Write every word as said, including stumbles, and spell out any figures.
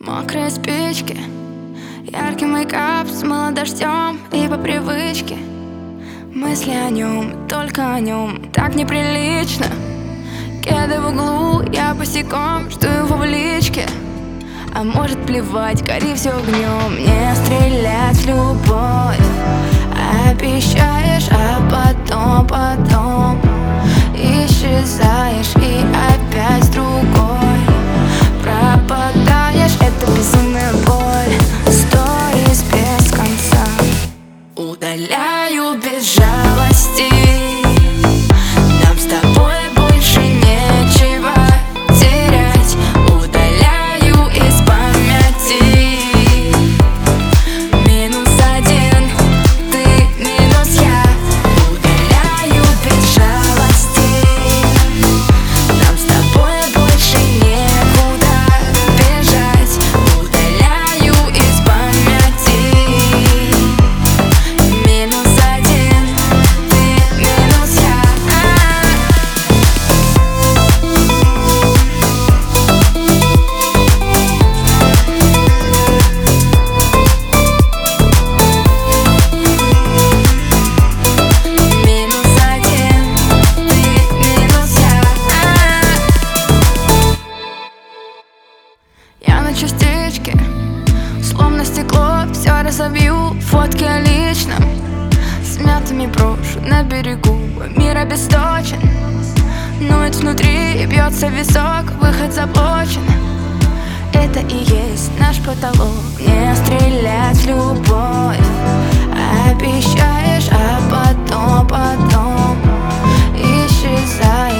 Мокрые спички, яркий мейкап смыло дождем. И по привычке мысли о нем, только о нем. Так неприлично. Кеды в углу, я босиком, жду его в личке. А может плевать, гори все огнем. Не стрелять в любовь. Обещаешь, а потом, потом исчезаешь и опять с другой пропадаешь. Это безумная боль, сторис без конца. Удаляю без жалости. Нам с тобой больше нечего терять. Удаляю из памяти. Минус один, ты минус я. Удаляю без жалости. Нам с тобой больше некуда бежать. Удаляю из памяти. Минус один, ты минус я. Минус один, ты минус я. Я на частичке, словно стекло, все разобью. Фотки о личном, смятыми брошу на берегу. Мир обесточен, ноет внутри и бьется висок. Выход заблочен, это и есть наш потолок. Не стрелять в любовь. Обещаешь, а потом, потом исчезаешь.